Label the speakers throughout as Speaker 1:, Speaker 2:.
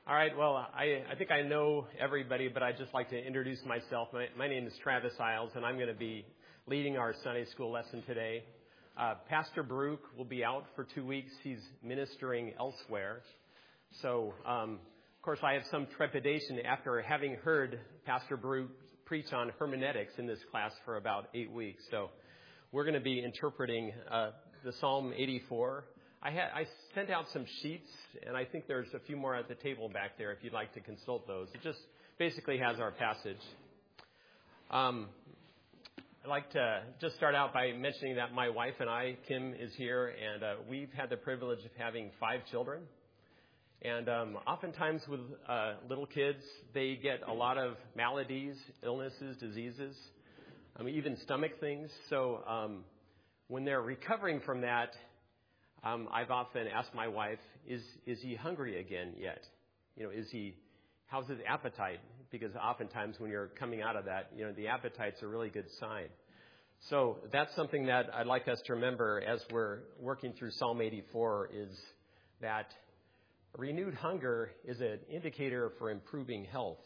Speaker 1: All right, well, I think I know everybody, but I'd just like to introduce myself. My name is Travis Isles, and I'm going to be leading our Sunday school lesson today. Pastor Baruch will be out for 2 weeks. He's ministering elsewhere. So, of course, I have some trepidation after having heard Pastor Baruch preach on hermeneutics in this class for about 8 weeks. So we're going to be interpreting the Psalm 84. I sent out some sheets, and I think there's a few more at the table back there if you'd like to consult those. It just basically has our passage. I'd like to just start out by mentioning that my wife and I, Kim, is here, and we've had the privilege of having 5 children. And oftentimes with little kids, they get a lot of maladies, illnesses, diseases, even stomach things. So when they're recovering from that, I've often asked my wife, is he hungry again yet? How's his appetite? Because oftentimes when you're coming out of that, the appetite's a really good sign. So that's something that I'd like us to remember as we're working through Psalm 84 is that renewed hunger is an indicator for improving health.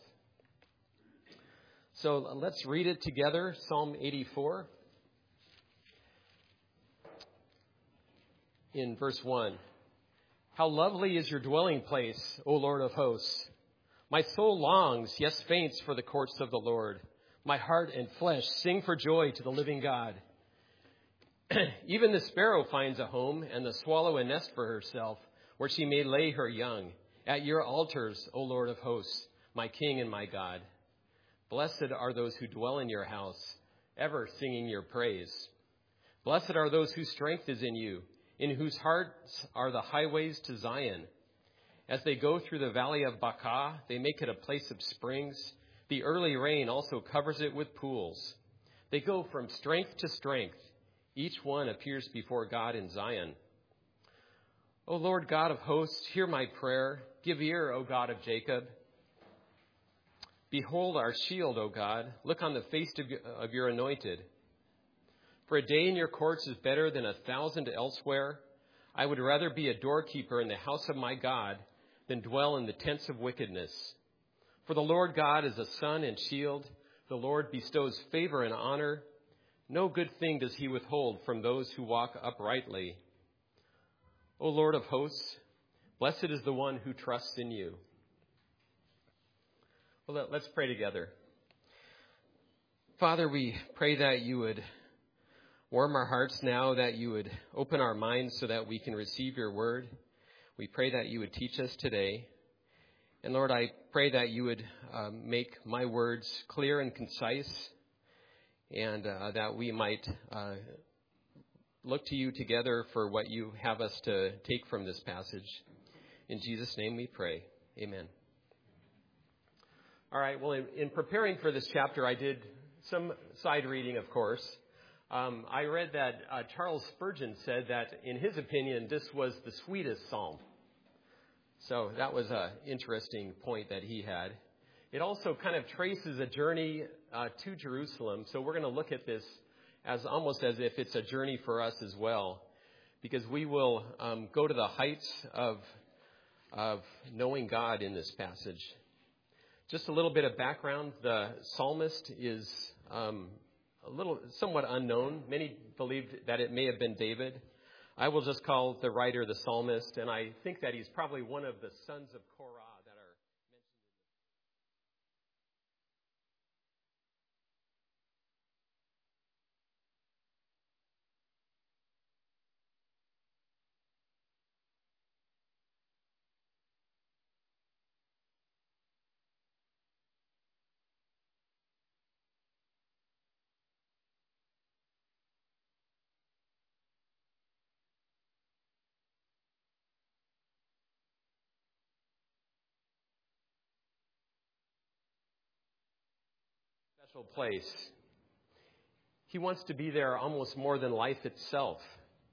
Speaker 1: So let's read it together, Psalm 84. In verse 1, how lovely is your dwelling place, O Lord of hosts. My soul longs, yes, faints for the courts of the Lord. My heart and flesh sing for joy to the living God. Even the sparrow finds a home, and the swallow a nest for herself, where she may lay her young. At your altars, O Lord of hosts, my King and my God. Blessed are those who dwell in your house, ever singing your praise. Blessed are those whose strength is in you, in whose hearts are the highways to Zion. As they go through the valley of Baca, they make it a place of springs. The early rain also covers it with pools. They go from strength to strength. Each one appears before God in Zion. O Lord God of hosts, hear my prayer. Give ear, O God of Jacob. Behold our shield, O God. Look on the face of your anointed. For a day in your courts is better than 1,000 elsewhere. I would rather be a doorkeeper in the house of my God than dwell in the tents of wickedness. For the Lord God is a sun and shield. The Lord bestows favor and honor. No good thing does he withhold from those who walk uprightly. O Lord of hosts, blessed is the one who trusts in you. Well, let's pray together. Father, we pray that you would warm our hearts now, that you would open our minds so that we can receive your word. We pray that you would teach us today. And Lord, I pray that you would make my words clear and concise, and that we might look to you together for what you have us to take from this passage. In Jesus' name we pray. Amen. All right, well, in preparing for this chapter, I did some side reading, of course. I read that Charles Spurgeon said that, in his opinion, this was the sweetest psalm. So that was an interesting point that he had. It also kind of traces a journey to Jerusalem. So we're going to look at this as almost as if it's a journey for us as well, because we will go to the heights of knowing God in this passage. Just a little bit of background. The psalmist is somewhat unknown. Many believed that it may have been David. I will just call the writer the psalmist, and I think that he's probably one of the sons of Korah that are special place. He wants to be there almost more than life itself.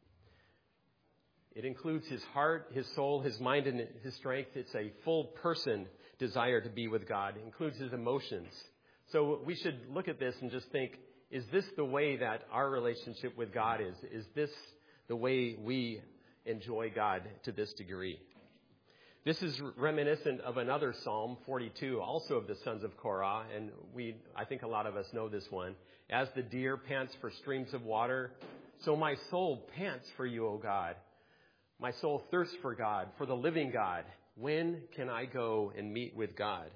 Speaker 1: It includes his heart, his soul, his mind, and his strength. It's a full person desire to be with God. It includes his emotions. So we should look at this and just think, is this the way that our relationship with God is? Is this the way we enjoy God to this degree? This is reminiscent of another Psalm, 42, also of the sons of Korah, and I think a lot of us know this one. As the deer pants for streams of water, so my soul pants for you, O God. My soul thirsts for God, for the living God. When can I go and meet with God?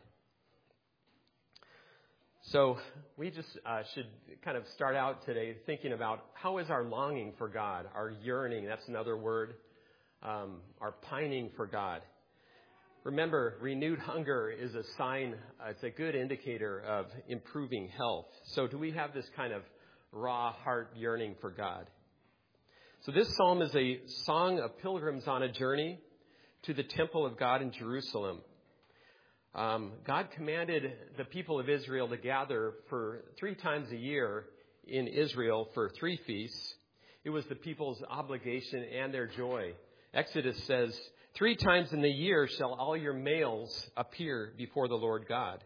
Speaker 1: So we just should kind of start out today thinking about how is our longing for God, our yearning, that's another word, our pining for God. Remember, renewed hunger is a sign, it's a good indicator of improving health. So do we have this kind of raw heart yearning for God? So this psalm is a song of pilgrims on a journey to the temple of God in Jerusalem. God commanded the people of Israel to gather for 3 times a year in Israel for 3 feasts. It was the people's obligation and their joy. Exodus says, 3 times in the year shall all your males appear before the Lord God.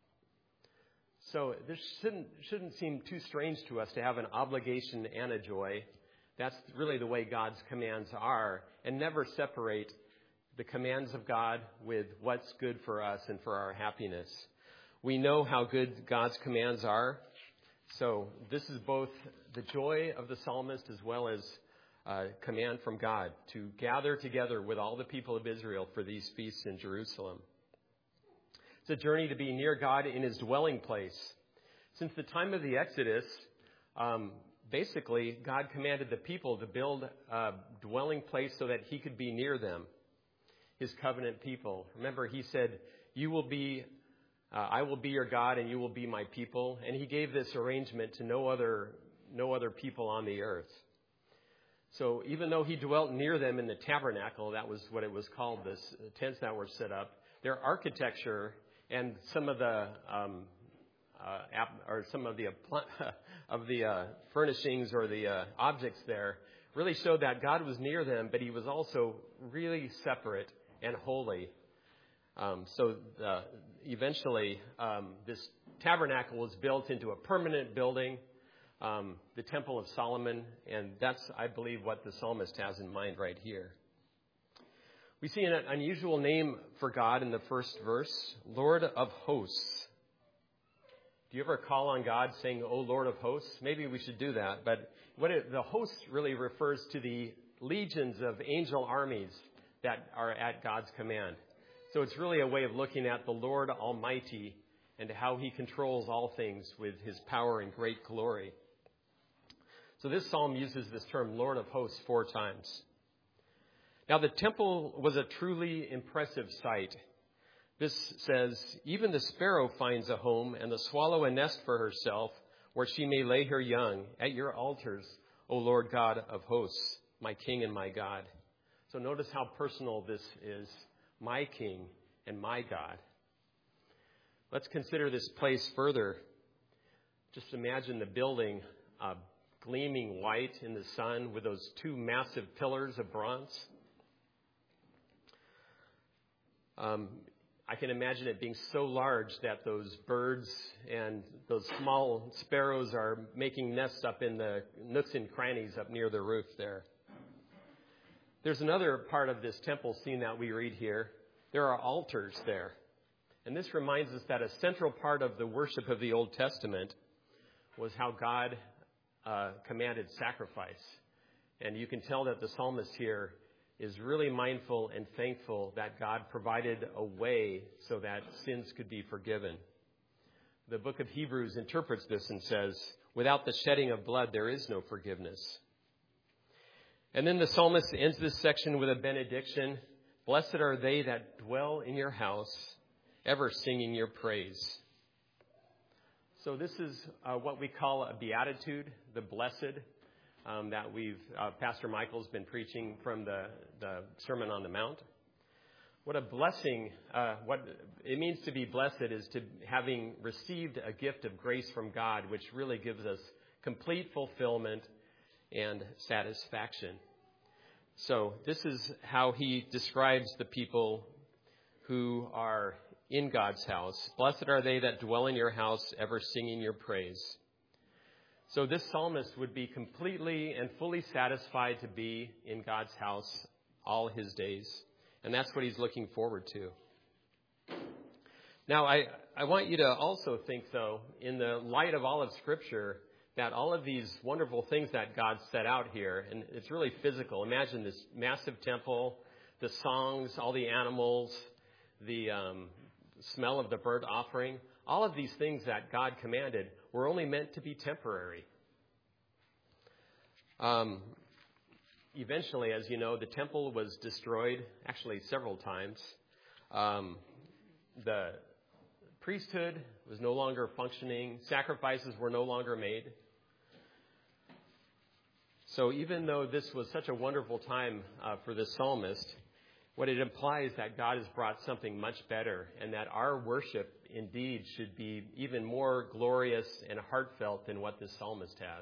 Speaker 1: So this shouldn't seem too strange to us to have an obligation and a joy. That's really the way God's commands are, and never separate the commands of God with what's good for us and for our happiness. We know how good God's commands are. So this is both the joy of the psalmist as well as command from God to gather together with all the people of Israel for these feasts in Jerusalem. It's a journey to be near God in his dwelling place. Since the time of the Exodus, basically God commanded the people to build a dwelling place so that he could be near them, his covenant people. Remember, he said, I will be your God and you will be my people. And he gave this arrangement to no other people on the earth. So even though he dwelt near them in the tabernacle, that was what it was called, this tents that were set up, their architecture and some of the furnishings or the objects there really showed that God was near them, but he was also really separate and holy. Eventually, this tabernacle was built into a permanent building, the Temple of Solomon, and that's, I believe, what the psalmist has in mind right here. We see an unusual name for God in the first verse, Lord of Hosts. Do you ever call on God saying, "O Lord of Hosts"? Maybe we should do that. But the hosts really refers to the legions of angel armies that are at God's command. So it's really a way of looking at the Lord Almighty and how he controls all things with his power and great glory. So this psalm uses this term, Lord of Hosts, 4 times. Now the temple was a truly impressive sight. This says, even the sparrow finds a home and the swallow a nest for herself where she may lay her young at your altars, O Lord God of hosts, my King and my God. So notice how personal this is, my King and my God. Let's consider this place further. Just imagine the building gleaming white in the sun with those 2 massive pillars of bronze. I can imagine it being so large that those birds and those small sparrows are making nests up in the nooks and crannies up near the roof there. There's another part of this temple scene that we read here. There are altars there. And this reminds us that a central part of the worship of the Old Testament was how God commanded sacrifice. And you can tell that the psalmist here is really mindful and thankful that God provided a way so that sins could be forgiven. The book of Hebrews interprets this and says, without the shedding of blood, there is no forgiveness. And then the psalmist ends this section with a benediction. Blessed are they that dwell in your house, ever singing your praise. So this is what we call a beatitude, the blessed, that Pastor Michael's been preaching from the Sermon on the Mount. What a blessing, what it means to be blessed is to having received a gift of grace from God, which really gives us complete fulfillment and satisfaction. So this is how he describes the people who are in God's house. Blessed are they that dwell in your house, ever singing your praise. So this psalmist would be completely and fully satisfied to be in God's house all his days. And that's what he's looking forward to. Now, I want you to also think, though, in the light of all of Scripture, that all of these wonderful things that God set out here, and it's really physical. Imagine this massive temple, the songs, all the animals, the smell of the burnt offering. All of these things that God commanded were only meant to be temporary. Eventually, as you know, the temple was destroyed, actually several times. The priesthood was no longer functioning. Sacrifices were no longer made. So even though this was such a wonderful time for the psalmist, what it implies that God has brought something much better, and that our worship indeed should be even more glorious and heartfelt than what this psalmist has.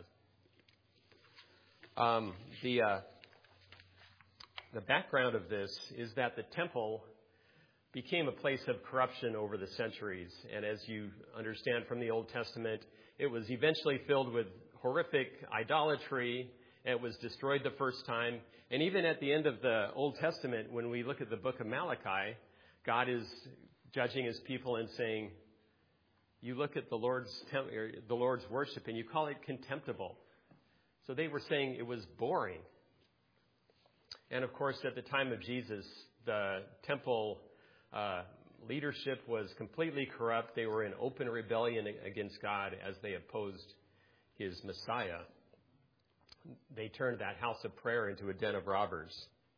Speaker 1: The background of this is that the temple became a place of corruption over the centuries. And as you understand from the Old Testament, it was eventually filled with horrific idolatry. It was destroyed the first time. And even at the end of the Old Testament, when we look at the book of Malachi, God is judging his people and saying, you look at the Lord's worship and you call it contemptible. So they were saying it was boring. And of course, at the time of Jesus, the temple leadership was completely corrupt. They were in open rebellion against God as they opposed his Messiah. They turned that house of prayer into a den of robbers.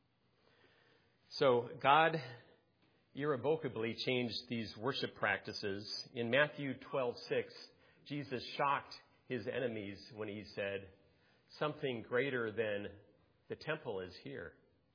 Speaker 1: So God irrevocably changed these worship practices. In Matthew 12:6, Jesus shocked his enemies when he said, something greater than the temple is here.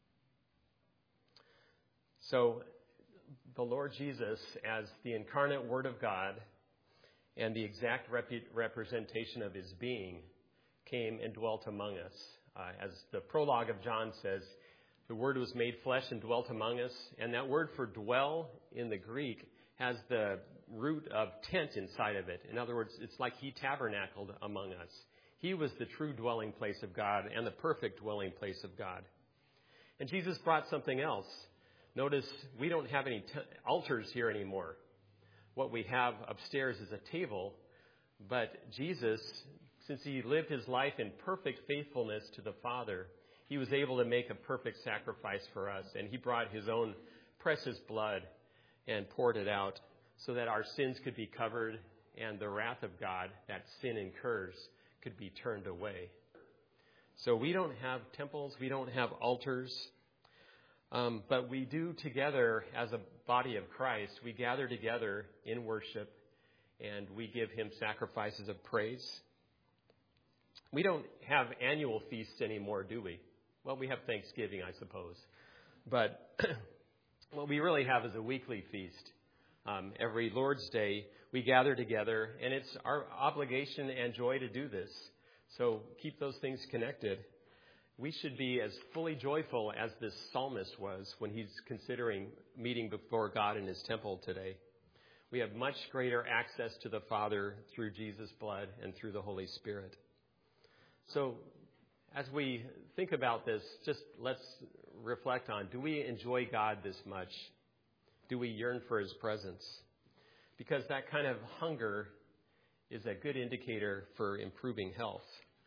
Speaker 1: So the Lord Jesus, as the incarnate Word of God and the exact representation of his being, came and dwelt among us. As the prologue of John says, the Word was made flesh and dwelt among us. And that word for dwell in the Greek has the root of tent inside of it. In other words, it's like he tabernacled among us. He was the true dwelling place of God and the perfect dwelling place of God. And Jesus brought something else. Notice we don't have any altars here anymore. What we have upstairs is a table. But Jesus, since he lived his life in perfect faithfulness to the Father, he was able to make a perfect sacrifice for us. And he brought his own precious blood and poured it out so that our sins could be covered and the wrath of God that sin incurs could be turned away. So we don't have temples, we don't have altars, but we do together as a body of Christ, we gather together in worship and we give him sacrifices of praise. We don't have annual feasts anymore, do we? Well, we have Thanksgiving, I suppose. But what we really have is a weekly feast. Every Lord's Day, we gather together, and it's our obligation and joy to do this. So keep those things connected. We should be as fully joyful as this psalmist was when he's considering meeting before God in his temple today. We have much greater access to the Father through Jesus' blood and through the Holy Spirit. So as we think about this, just let's reflect on, do we enjoy God this much? Do we yearn for his presence? Because that kind of hunger is a good indicator for improving health.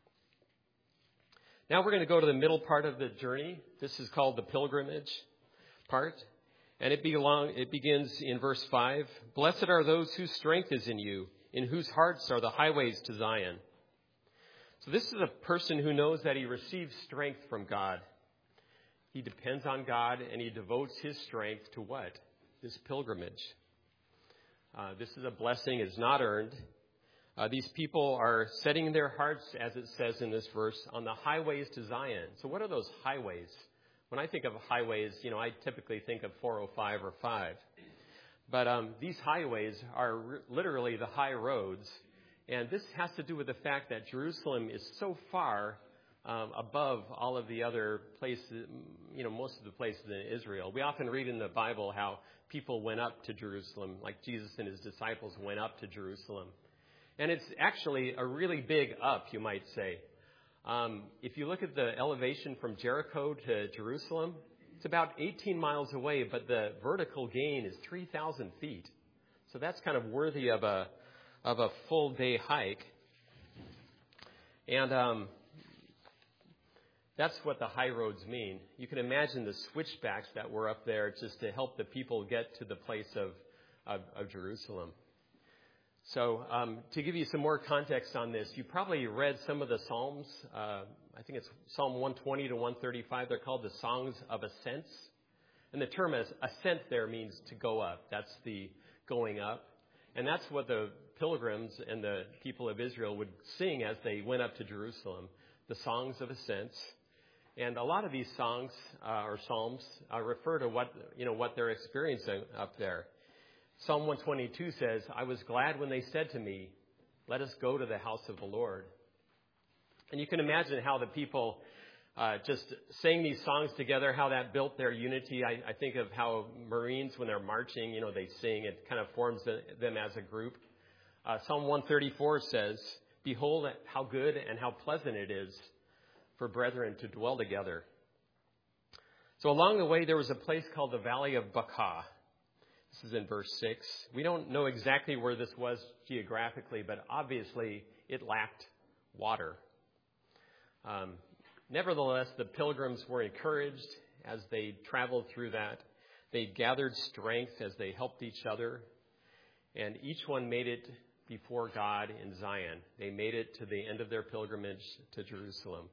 Speaker 1: Now we're going to go to the middle part of the journey. This is called the pilgrimage part. And it begins in verse 5. Blessed are those whose strength is in you, in whose hearts are the highways to Zion. So this is a person who knows that he receives strength from God. He depends on God and he devotes his strength to what? This pilgrimage. This is a blessing. It's not earned. These people are setting their hearts, as it says in this verse, on the highways to Zion. So what are those highways? When I think of highways, I typically think of 405 or 5. But these highways are literally the high roads. And this has to do with the fact that Jerusalem is so far above all of the other places, most of the places in Israel. We often read in the Bible how people went up to Jerusalem, like Jesus and his disciples went up to Jerusalem. And it's actually a really big up, you might say. If you look at the elevation from Jericho to Jerusalem, It's about 18 miles away, but the vertical gain is 3,000 feet. So that's kind of worthy of a full day hike. And that's what the high roads mean. You can imagine the switchbacks that were up there just to help the people get to the place of Jerusalem. So to give you some more context on this, you probably read some of the Psalms. I think it's Psalm 120 to 135. They're called the Songs of Ascents. And the term ascent there means to go up. That's the going up. And that's what the pilgrims and the people of Israel would sing as they went up to Jerusalem, the Songs of Ascents. And a lot of these songs or psalms refer to what they're experiencing up there. Psalm 122 says, "I was glad when they said to me, 'Let us go to the house of the Lord.'" And you can imagine how the people just sang these songs together, how that built their unity. I think of how Marines, when they're marching, they sing. It kind of forms them as a group. Psalm 134 says, "Behold how good and how pleasant it is for brethren to dwell together." So along the way, there was a place called the Valley of Baca. This is in verse 6. We don't know exactly where this was geographically, but obviously it lacked water. Nevertheless, the pilgrims were encouraged as they traveled through that. They gathered strength as they helped each other, and each one made it before God in Zion. They made it to the end of their pilgrimage to Jerusalem.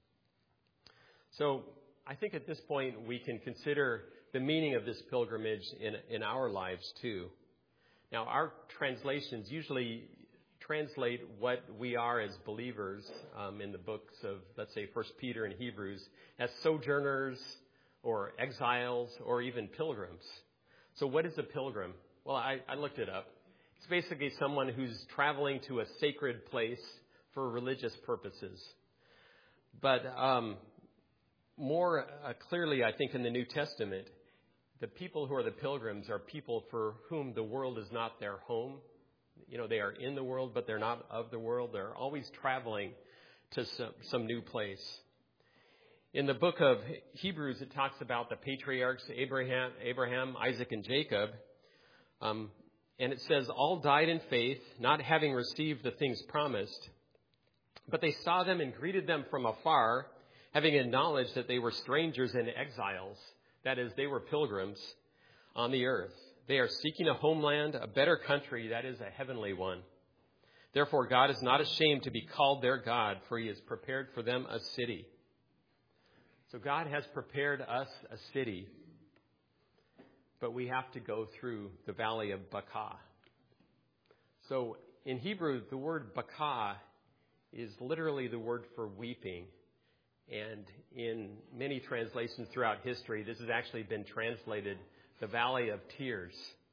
Speaker 1: So I think at this point we can consider the meaning of this pilgrimage in our lives too. Now, our translations usually translate what we are as believers in the books of, let's say, 1 Peter and Hebrews, as sojourners or exiles or even pilgrims. So what is a pilgrim? Well, I looked it up. It's basically someone who's traveling to a sacred place for religious purposes. But more clearly, I think, in the New Testament, the people who are the pilgrims are people for whom the world is not their home. They are in the world, but they're not of the world. They're always traveling to some new place. In the book of Hebrews, it talks about the patriarchs, Abraham, Isaac, and Jacob. And it says, "All died in faith, not having received the things promised. But they saw them and greeted them from afar, having acknowledged that they were strangers and exiles." That is, they were pilgrims on the earth. They are seeking a homeland, a better country, that is, a heavenly one. Therefore, God is not ashamed to be called their God, for he has prepared for them a city. So God has prepared us a city, but we have to go through the Valley of Baca. So in Hebrew, the word Baca is literally the word for weeping. And in many translations throughout history, this has actually been translated the Valley of Tears.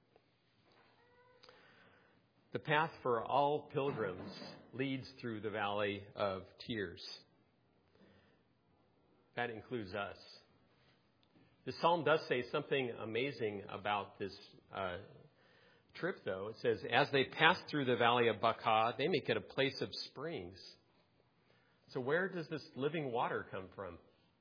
Speaker 1: The path for all pilgrims leads through the Valley of Tears. That includes us. The psalm does say something amazing about this trip, though. It says, "As they pass through the Valley of Baca, they make it a place of springs." So where does this living water come from?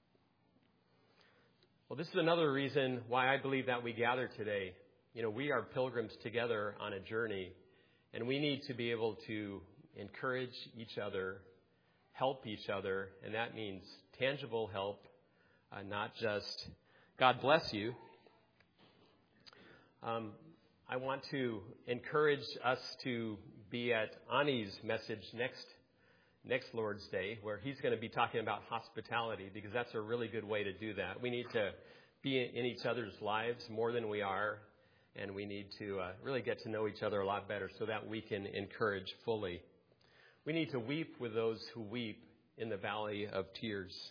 Speaker 1: Well, this is another reason why I believe that we gather today. We are pilgrims together on a journey, and we need to be able to encourage each other, help each other, and that means tangible help, not just God bless you. I want to encourage us to be at Ani's message next Lord's Day, where he's going to be talking about hospitality, because that's a really good way to do that. We need to be in each other's lives more than we are, and we need to really get to know each other a lot better so that we can encourage fully. We need to weep with those who weep in the Valley of Tears.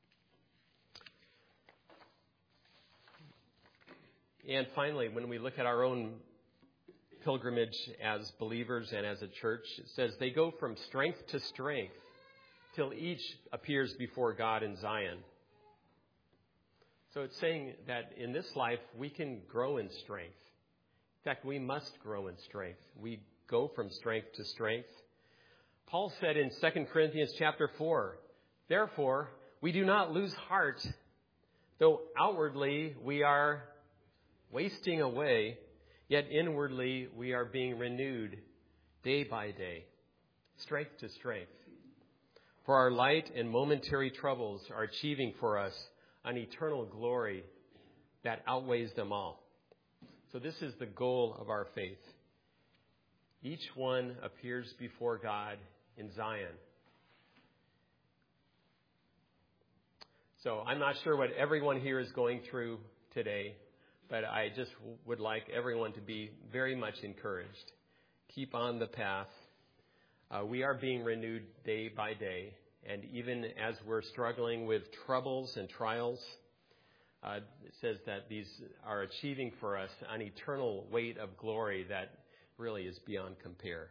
Speaker 1: And finally, when we look at our own pilgrimage as believers and as a church, it says they go from strength to strength till each appears before God in Zion. So it's saying that in this life we can grow in strength. In fact, we must grow in strength. We go from strength to strength. Paul said in 2 Corinthians chapter 4, "Therefore, we do not lose heart, Though outwardly we are wasting away, yet inwardly we are being renewed day by day, strength to strength. For our light and momentary troubles are achieving for us an eternal glory that outweighs them all. So this is the goal of our faith. Each one appears before God in Zion. So I'm not sure what everyone here is going through today, but I just would like everyone to be very much encouraged. Keep on the path. We are being renewed day by day, and even as we're struggling with troubles and trials, it says that these are achieving for us an eternal weight of glory that really is beyond compare.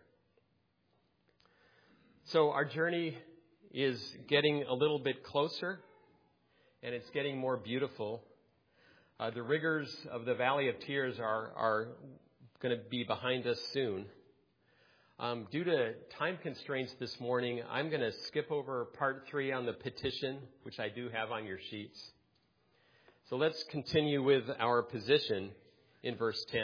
Speaker 1: So our journey is getting a little bit closer, and it's getting more beautiful. The rigors of the Valley of Tears are going to be behind us soon. Due to time constraints this morning, I'm going to skip over part 3 on the petition, which I do have on your sheets. So let's continue with our position in verse 10.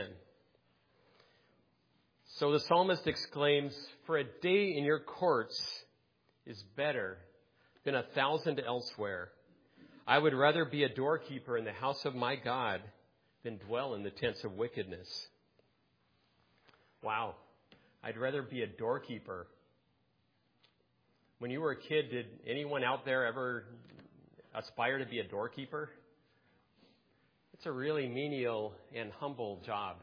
Speaker 1: So the psalmist exclaims, "For a day in your courts is better than 1,000 elsewhere. I would rather be a doorkeeper in the house of my God than dwell in the tents of wickedness." Wow. I'd rather be a doorkeeper. When you were a kid, did anyone out there ever aspire to be a doorkeeper? It's a really menial and humble job.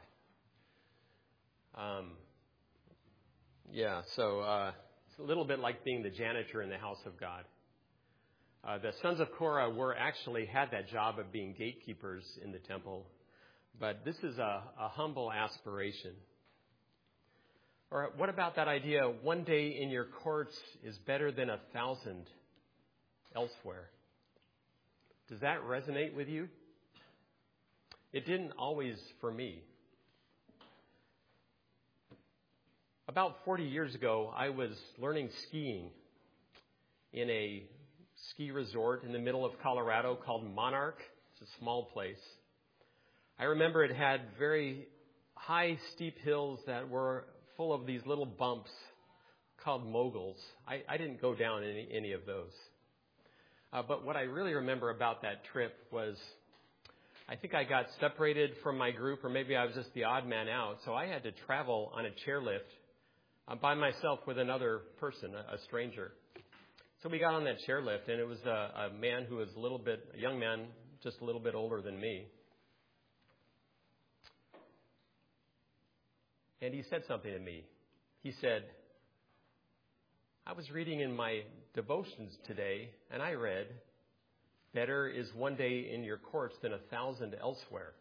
Speaker 1: It's a little bit like being the janitor in the house of God. The sons of Korah had that job of being gatekeepers in the temple, but this is a humble aspiration. Or what about that idea, one day in your courts is better than 1,000 elsewhere? Does that resonate with you? It didn't always for me. About 40 years ago, I was learning skiing in a ski resort in the middle of Colorado called Monarch. It's a small place. I remember it had very high, steep hills that were full of these little bumps called moguls. I didn't go down any of those. But what I really remember about that trip was I think I got separated from my group, or maybe I was just the odd man out. So I had to travel on a chairlift by myself with another person, a stranger. So we got on that chairlift, and it was a man who was a young man, just a little bit older than me. And he said something to me. He said, "I was reading in my devotions today, and I read, 'Better is one day in your courts than 1,000 elsewhere.'"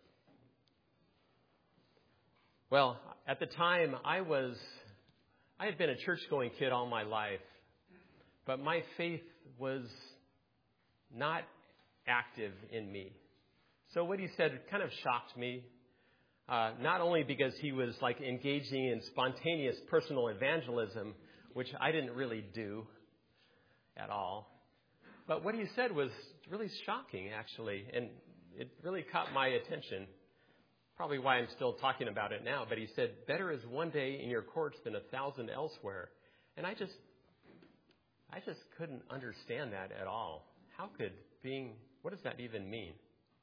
Speaker 1: Well, at the time, I had been a church-going kid all my life, but my faith was not active in me. So what he said kind of shocked me. Not only because he was engaging in spontaneous personal evangelism, which I didn't really do at all, but what he said was really shocking, actually, and it really caught my attention. Probably why I'm still talking about it now. But he said, "Better is one day in your courts than 1,000 elsewhere." And I just couldn't understand that at all. What does that even mean?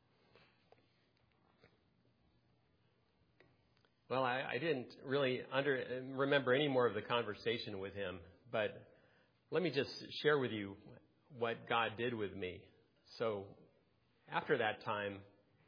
Speaker 1: Well, I didn't really remember any more of the conversation with him, but let me just share with you what God did with me. So after that time,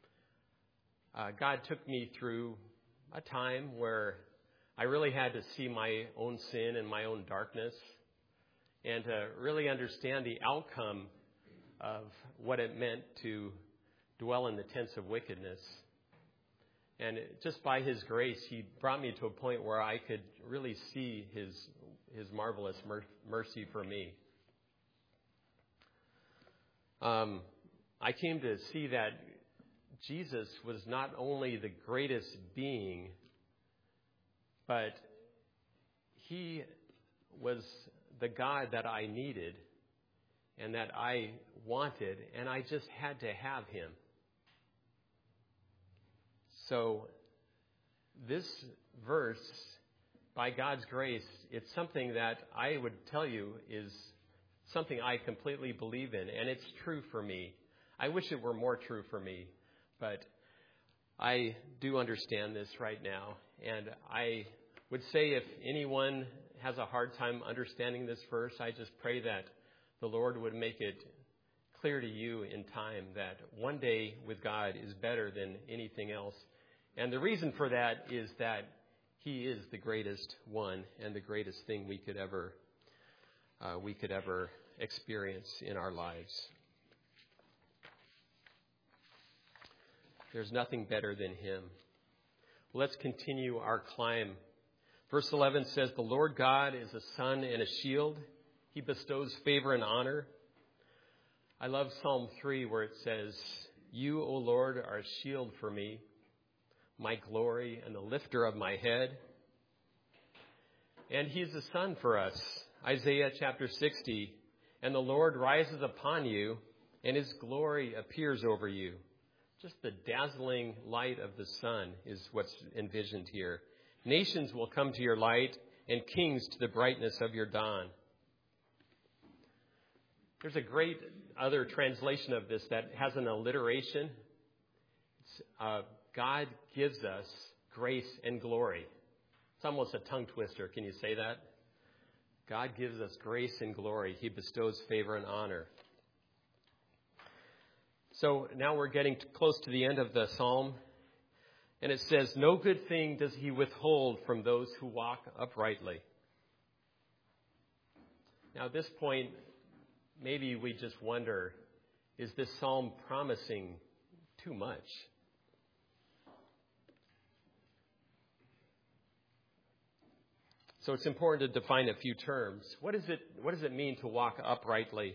Speaker 1: God took me through a time where I really had to see my own sin and my own darkness and to really understand the outcome of what it meant to dwell in the tents of wickedness. And just by his grace, he brought me to a point where I could really see his marvelous mercy for me. I came to see that Jesus was not only the greatest being, but he was the God that I needed and that I wanted, and I just had to have him. So this verse, by God's grace, it's something that I would tell you is something I completely believe in, and it's true for me. I wish it were more true for me, but I do understand this right now, and I would say if anyone has a hard time understanding this verse, I just pray that the Lord would make it clear to you in time that one day with God is better than anything else. And the reason for that is that he is the greatest one and the greatest thing we could ever experience in our lives. There's nothing better than him. Let's continue our climb. Verse 11 says, "The Lord God is a sun and a shield. He bestows favor and honor." I love Psalm 3 where it says, "You, O Lord, are a shield for me, my glory and the lifter of my head." And he's a sun for us. Isaiah chapter 60, "And the Lord rises upon you, and his glory appears over you." Just the dazzling light of the sun is what's envisioned here. "Nations will come to your light, and kings to the brightness of your dawn." There's a great other translation of this that has an alliteration. God gives us grace and glory. It's almost a tongue twister. Can you say that? God gives us grace and glory. He bestows favor and honor. So now we're getting close to the end of the psalm. And it says, "No good thing does he withhold from those who walk uprightly." Now at this point, maybe we just wonder, is this psalm promising too much? So it's important to define a few terms. What does it mean to walk uprightly?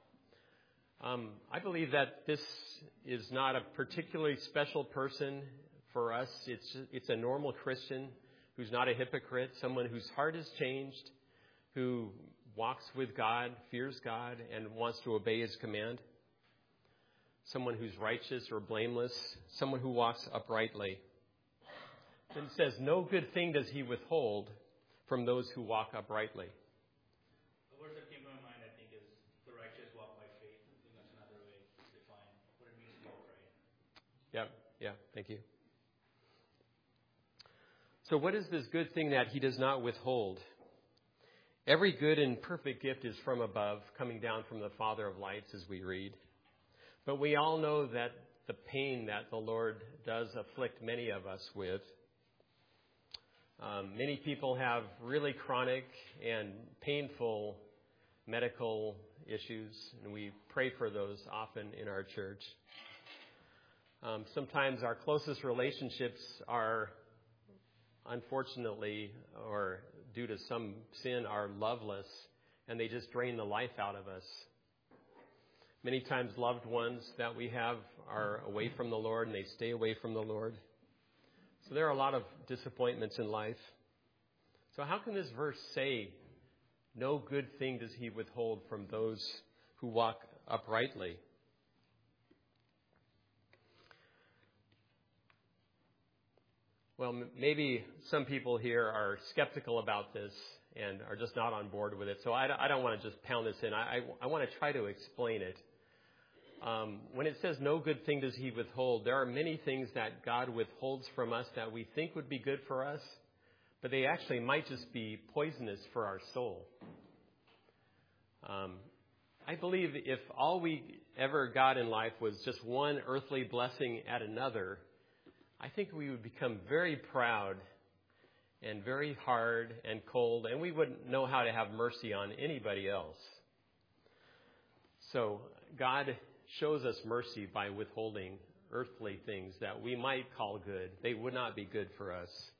Speaker 1: I believe that this is not a particularly special person for us. It's a normal Christian who's not a hypocrite, someone whose heart has changed, who walks with God, fears God, and wants to obey his command. Someone who's righteous or blameless, someone who walks uprightly. Then it says, "No good thing does he withhold from those who walk uprightly."
Speaker 2: The word that came to my mind, I think, is "the righteous walk by faith." I think that's another way to define what it means to be upright.
Speaker 1: Yeah, thank you. So what is this good thing that he does not withhold? Every good and perfect gift is from above, coming down from the Father of lights, as we read. But we all know that the pain that the Lord does afflict many of us with. Many people have really chronic and painful medical issues, and we pray for those often in our church. Sometimes our closest relationships are, unfortunately, or due to some sin, are loveless, and they just drain the life out of us. Many times loved ones that we have are away from the Lord, and they stay away from the Lord. So there are a lot of disappointments in life. So how can this verse say, "No good thing does he withhold from those who walk uprightly"? Well, maybe some people here are skeptical about this and are just not on board with it. So I don't want to just pound this in. I want to try to explain it. When it says no good thing does he withhold, there are many things that God withholds from us that we think would be good for us, but they actually might just be poisonous for our soul. I believe if all we ever got in life was just one earthly blessing at another, I think we would become very proud and very hard and cold, and we wouldn't know how to have mercy on anybody else. So God shows us mercy by withholding earthly things that we might call good. They would not be good for us.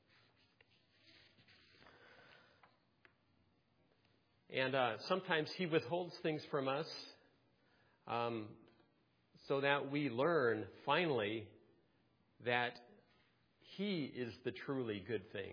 Speaker 1: And sometimes he withholds things from us so that we learn finally that he is the truly good thing.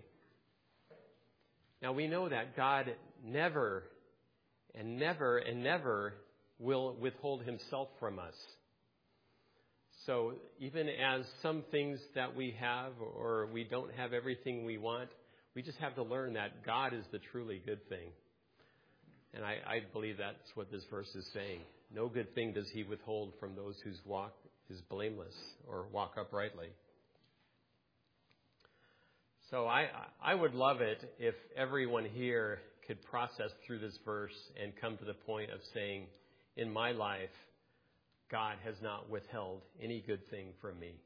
Speaker 1: Now we know that God never will withhold himself from us. So even as some things that we have or we don't have everything we want, we just have to learn that God is the truly good thing. And I believe that's what this verse is saying. No good thing does he withhold from those whose walk is blameless or walk uprightly. So I would love it if everyone here could process through this verse and come to the point of saying, in my life, God has not withheld any good thing from me.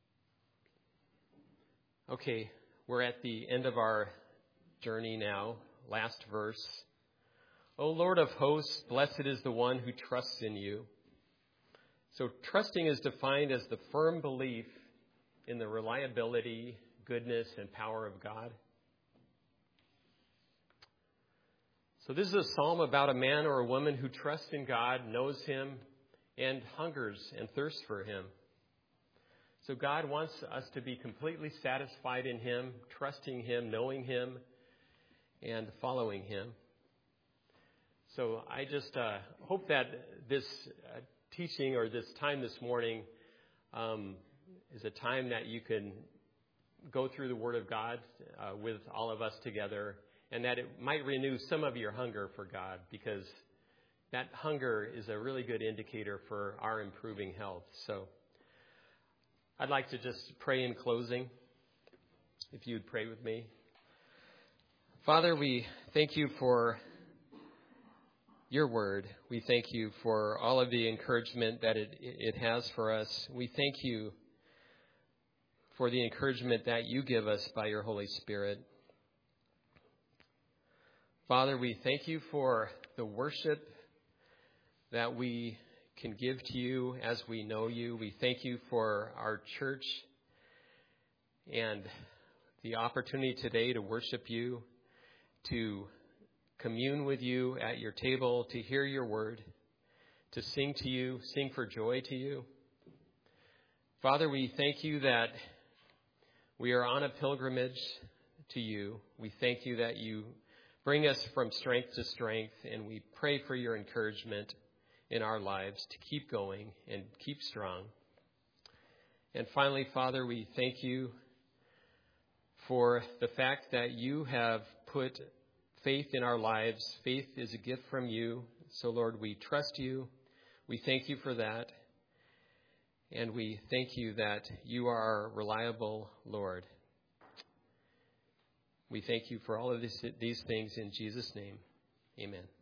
Speaker 1: Okay, we're at the end of our journey now. Last verse. O Lord of hosts, blessed is the one who trusts in you. So trusting is defined as the firm belief in the reliability, goodness, and power of God. So this is a psalm about a man or a woman who trusts in God, knows him, and hungers and thirsts for him. So God wants us to be completely satisfied in him, trusting him, knowing him, and following him. So I just hope that this teaching or this time this morning is a time that you can go through the Word of God with all of us together, and that it might renew some of your hunger for God, because that hunger is a really good indicator for our improving health. So I'd like to just pray in closing, if you'd pray with me. Father, we thank you for your word. We thank you for all of the encouragement that it has for us. We thank you for the encouragement that you give us by your Holy Spirit. Father, we thank you for the worship that we can give to you as we know you. We thank you for our church and the opportunity today to worship you, to commune with you at your table, to hear your word, to sing to you, sing for joy to you. Father, we thank you that we are on a pilgrimage to you. We thank you that you bring us from strength to strength, and we pray for your encouragement in our lives to keep going and keep strong. And finally, Father, we thank you for the fact that you have put faith in our lives. Faith is a gift from you. So, Lord, we trust you. We thank you for that. And we thank you that you are our reliable Lord. We thank you for all of these things in Jesus' name. Amen.